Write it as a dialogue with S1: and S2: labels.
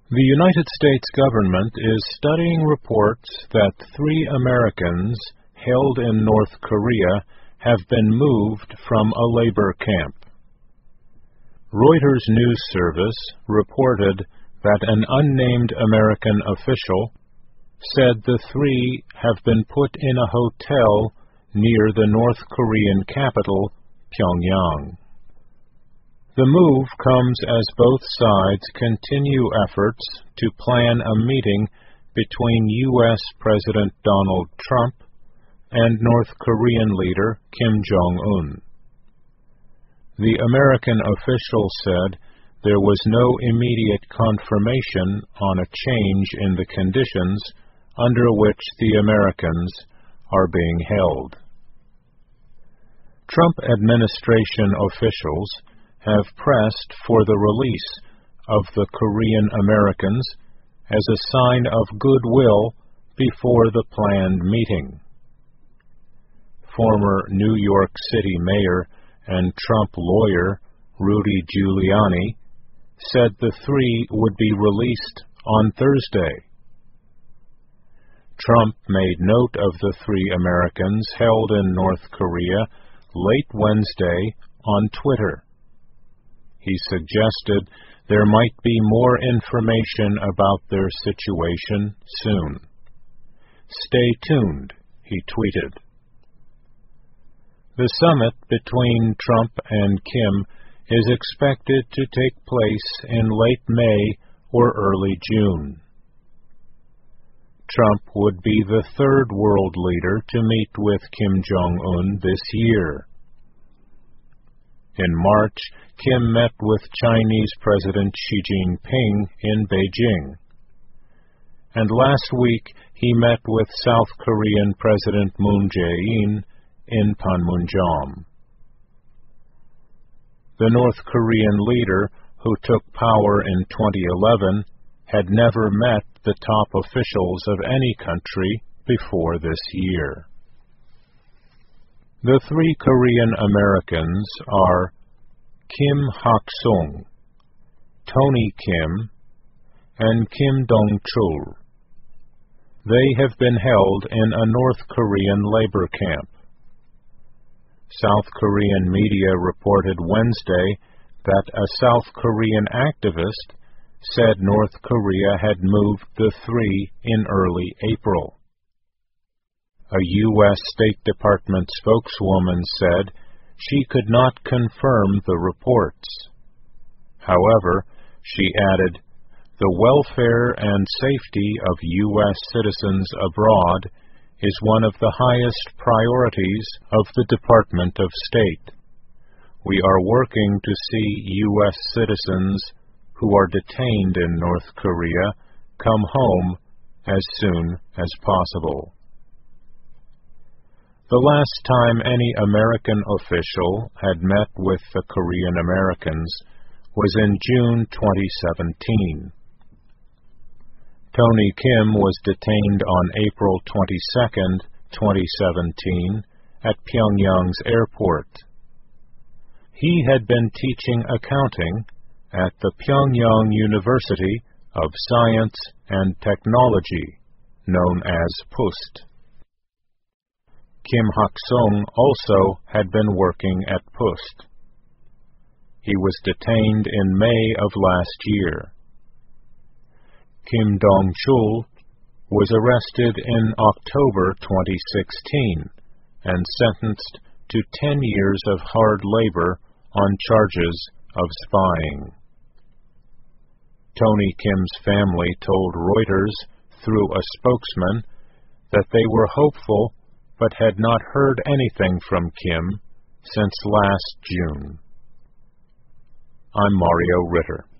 S1: The United States government is studying reports that 3 Americans held in North Korea have been moved from a labor camp. Reuters news service reported that an unnamed American official said the 3 have been put in a hotel near the North Korean capital, Pyongyang. The move comes as both sides continue efforts to plan a meeting between U.S. President Donald Trump and North Korean leader Kim Jong-un. The American official said there was no immediate confirmation on a change in the conditions under which the Americans are being held. Trump administration officials have pressed for the release of the Korean Americans as a sign of goodwill before the planned meeting. Former New York City Mayor and Trump lawyer Rudy Giuliani said the 3 would be released on Thursday. Trump made note of the 3 Americans held in North Korea late Wednesday on Twitter. He suggested there might be more information about their situation soon. "Stay tuned," he tweeted. The summit between Trump and Kim is expected to take place in late May or early June. Trump would be the 3rd world leader to meet with Kim Jong-un this year. In March, Kim met with Chinese President Xi Jinping in Beijing. And last week, he met with South Korean President Moon Jae-in in Panmunjom. The North Korean leader, who took power in 2011, had never met the top officials of any country before this year. The 3 Korean Americans are Kim Hak-sung, Tony Kim, and Kim Dong-chul. They have been held in a North Korean labor camp. South Korean media reported Wednesday that a South Korean activist said North Korea had moved the 3 in early April. A U.S. State Department spokeswoman said she could not confirm the reports. However, she added, "The welfare and safety of U.S. citizens abroad is one of the highest priorities of the Department of State. We are working to see U.S. citizens who are detained in North Korea come home as soon as possible." The last time any American official had met with the Korean Americans was in June 2017. Tony Kim was detained on April 22, 2017, at Pyongyang's airport. He had been teaching accounting at the Pyongyang University of Science and Technology, known as PUST. Kim Hak-sung also had been working at PUST. He was detained in May of last year. Kim Dong-chul was arrested in October 2016 and sentenced to 10 years of hard labor on charges of spying. Tony Kim's family told Reuters through a spokesman that they were hopeful but had not heard anything from Kim since last June. I'm Mario Ritter.